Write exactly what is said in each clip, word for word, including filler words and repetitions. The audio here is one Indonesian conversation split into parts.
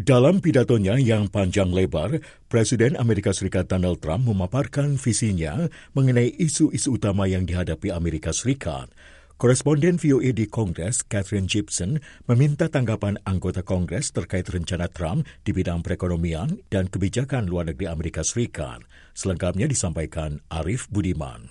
Dalam pidatonya yang panjang lebar, Presiden Amerika Serikat Donald Trump memaparkan visinya mengenai isu-isu utama yang dihadapi Amerika Serikat. Koresponden V O A di Kongres, Catherine Gibson, meminta tanggapan anggota Kongres terkait rencana Trump di bidang perekonomian dan kebijakan luar negeri Amerika Serikat. Selengkapnya disampaikan Arif Budiman.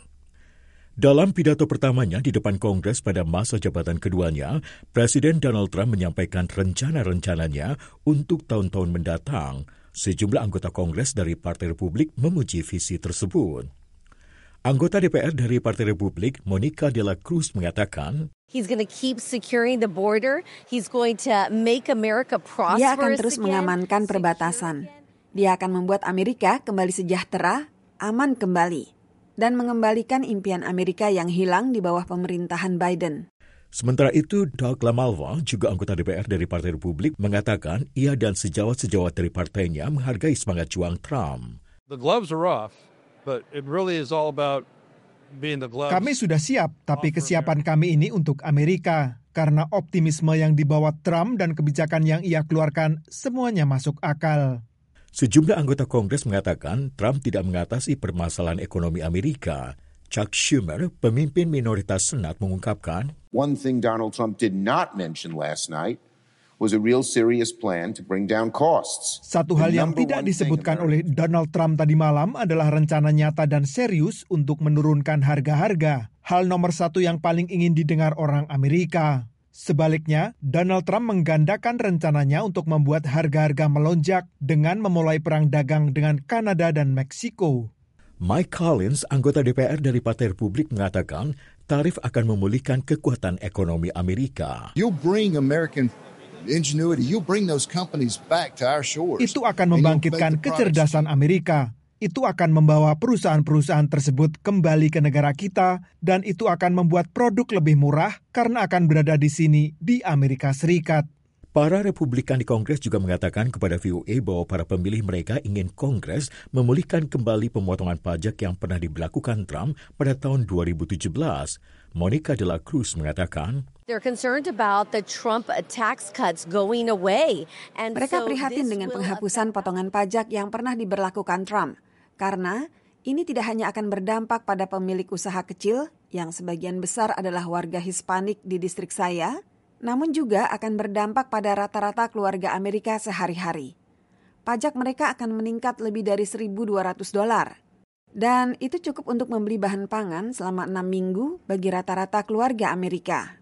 Dalam pidato pertamanya di depan Kongres pada masa jabatan keduanya, Presiden Donald Trump menyampaikan rencana-rencananya untuk tahun-tahun mendatang. Sejumlah anggota Kongres dari Partai Republik memuji visi tersebut. Anggota D P R dari Partai Republik, Monica De La Cruz, mengatakan, He's going to keep securing the border. He's going to make America prosperous. Dia akan terus mengamankan perbatasan. Dia akan membuat Amerika kembali sejahtera, aman kembali, dan mengembalikan impian Amerika yang hilang di bawah pemerintahan Biden. Sementara itu, Doug LaMalva, juga anggota D P R dari Partai Republik, mengatakan ia dan sejawat-sejawat dari partainya menghargai semangat juang Trump. The gloves are off, but it really is all about being the gloves. Kami sudah siap, tapi kesiapan kami ini untuk Amerika. Karena optimisme yang dibawa Trump dan kebijakan yang ia keluarkan semuanya masuk akal. Sejumlah anggota Kongres mengatakan Trump tidak mengatasi permasalahan ekonomi Amerika. Chuck Schumer, pemimpin minoritas Senat, mengungkapkan, One thing Donald Trump did not mention last night was a real serious plan to bring down costs. Satu hal yang tidak disebutkan oleh Donald Trump tadi malam adalah rencana nyata dan serius untuk menurunkan harga-harga. Hal nomor satu yang paling ingin didengar orang Amerika. Sebaliknya, Donald Trump menggandakan rencananya untuk membuat harga-harga melonjak dengan memulai perang dagang dengan Kanada dan Meksiko. Mike Collins, anggota D P R dari Partai Republik, mengatakan tarif akan memulihkan kekuatan ekonomi Amerika. You bring American ingenuity, you bring those companies back to our shores. Itu akan membangkitkan kecerdasan Amerika. Itu akan membawa perusahaan-perusahaan tersebut kembali ke negara kita dan itu akan membuat produk lebih murah karena akan berada di sini di Amerika Serikat. Para Republikan di Kongres juga mengatakan kepada V O A bahwa para pemilih mereka ingin Kongres memulihkan kembali pemotongan pajak yang pernah diberlakukan Trump pada tahun dua ribu tujuh belas. Monica De La Cruz mengatakan, They're concerned about the Trump tax cuts going away. And Mereka so prihatin dengan penghapusan potongan pajak yang pernah diberlakukan Trump. Karena ini tidak hanya akan berdampak pada pemilik usaha kecil yang sebagian besar adalah warga Hispanik di distrik saya, namun juga akan berdampak pada rata-rata keluarga Amerika sehari-hari. Pajak mereka akan meningkat lebih dari seribu dua ratus dolar. Dan itu cukup untuk membeli bahan pangan selama enam minggu bagi rata-rata keluarga Amerika.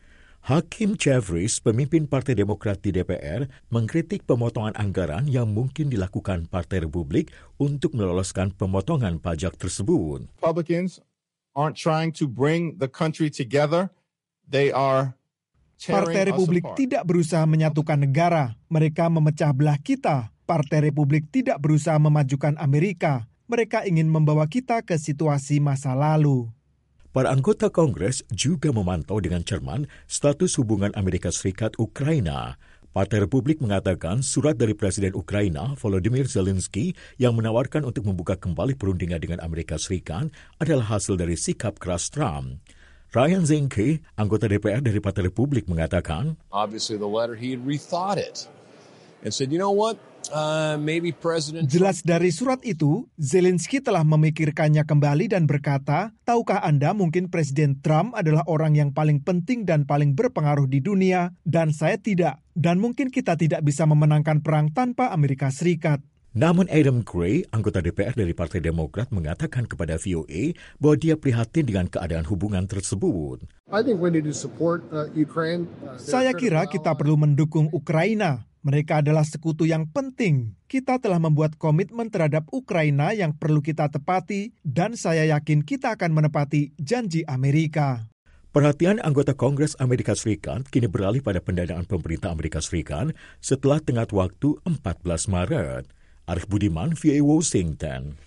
Hakim Jeffries, pemimpin Partai Demokrat di D P R, mengkritik pemotongan anggaran yang mungkin dilakukan Partai Republik untuk meloloskan pemotongan pajak tersebut. Republicans aren't trying to bring the country together. They are tearing Partai Republik us apart. tidak berusaha menyatukan negara. Mereka memecah belah kita. Partai Republik tidak berusaha memajukan Amerika. Mereka ingin membawa kita ke situasi masa lalu. Para anggota Kongres juga memantau dengan cermat status hubungan Amerika Serikat-Ukraina. Partai Republik mengatakan surat dari Presiden Ukraina, Volodymyr Zelensky, yang menawarkan untuk membuka kembali perundingan dengan Amerika Serikat adalah hasil dari sikap keras Trump. Ryan Zinke, anggota D P R dari Partai Republik, mengatakan, Obviously the letter, he had rethought it and said, you know what? Uh, maybe President Jelas dari surat itu, Zelensky telah memikirkannya kembali dan berkata, tahukah Anda mungkin Presiden Trump adalah orang yang paling penting dan paling berpengaruh di dunia, dan saya tidak. Dan mungkin kita tidak bisa memenangkan perang tanpa Amerika Serikat. Namun Adam Gray, anggota D P R dari Partai Demokrat, mengatakan kepada V O A bahwa dia prihatin dengan keadaan hubungan tersebut. I think we need to support uh, Ukraine. Uh, Saya kira kita perlu mendukung Ukraina. Mereka adalah sekutu yang penting. Kita telah membuat komitmen terhadap Ukraina yang perlu kita tepati, dan saya yakin kita akan menepati janji Amerika. Perhatian anggota Kongres Amerika Serikat kini beralih pada pendanaan pemerintah Amerika Serikat setelah tenggat waktu empat belas Maret. Arif Budiman, V O A Washington.